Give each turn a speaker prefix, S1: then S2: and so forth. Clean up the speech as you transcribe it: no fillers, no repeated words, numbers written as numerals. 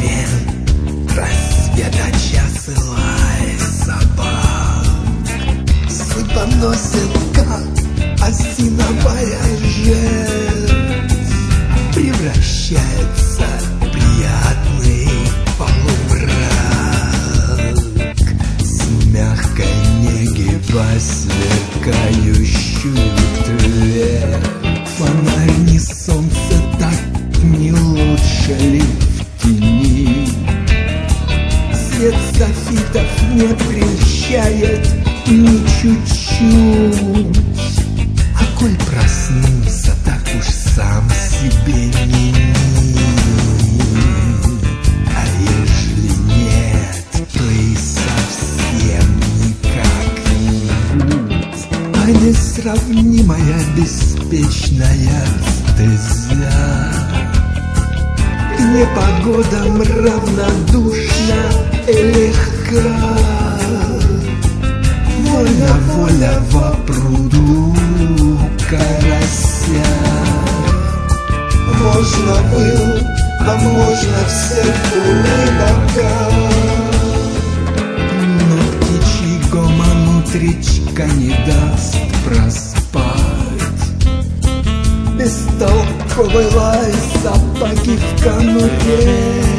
S1: момент рассвета часовая собак. Судьба носит, как осиновая жертв, превращается в приятный полумрак. С мягкой неги по сверкающую дверь. Фонарь не солнце, так не лучше ли в тени? Свет софитов не прельщает ни чуть-чуть. А коль проснулся, так уж сам себе не мил. А ежели нет, то и совсем никак-нибудь. А несравнимая беспечная стезя к непогодам равнодушна и легка. Вольно воля во пруду карася. Можно был, а можно все рыбака. Но птичий гомон утречка не даст проспать. Бестолковый лай собаки в конуре.